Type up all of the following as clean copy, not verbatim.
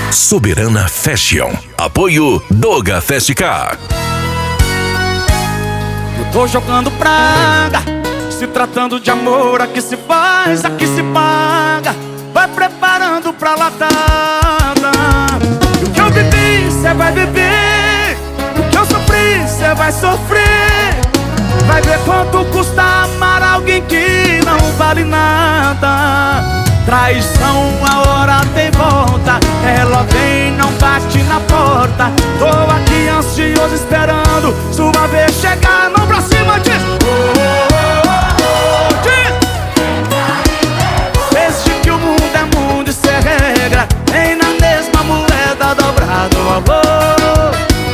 Soberana Fashion. Apoio Doga Fast Car. Eu tô jogando praga, se tratando de amor, aqui se faz, aqui se paga. Vai preparando pra latada. E o que eu vivi, cê vai viver. O que eu sofri, cê vai sofrer. Vai ver quanto custa amar alguém que não vale nada. Traição, a hora tem volta. Ela vem, não bate na porta. Tô aqui ansioso esperando sua vez chegar. Não pra cima, diz diz. Desde que o mundo é mundo e cê regra, nem na mesma moeda dobrado o valor.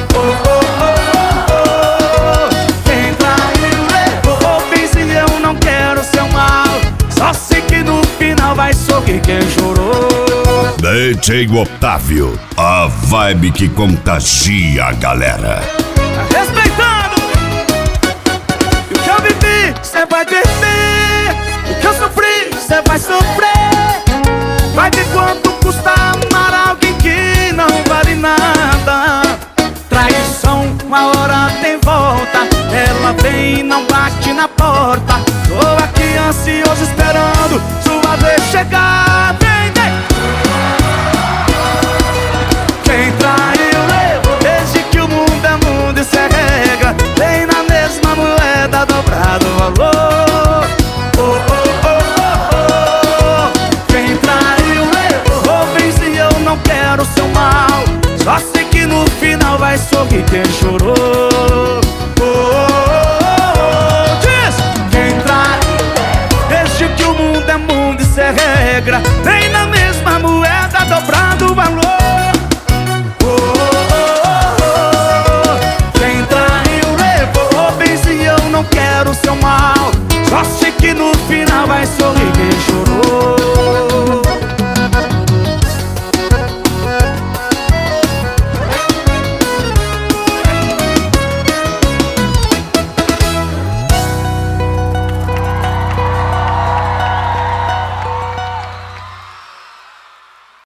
Quem traiu levou, fiz e eu não quero seu mal. Só sei que no final vai sorrir quem chorou. DJ Otávio, a vibe que contagia a galera. Respeitando. E o que eu vivi, cê vai viver. O que eu sofri, cê vai sofrer. Vai ver quanto custa amar alguém que não vale nada. Traição, uma hora tem volta. Ela vem e não bate na porta. Tô aqui ansioso esperando sua vez chegar. Vem, vem. Quem traiu levou, desde que o mundo é mundo, isso é regra. Vem na mesma moeda, dobrado o valor. Quem traiu levou, vez e eu não quero seu mal. Só sei que no final vai sorrir quem chorou. Diz! Quem traiu, desde que o mundo é mundo, isso é regra. Vem na mesma moeda, dobrado o valor.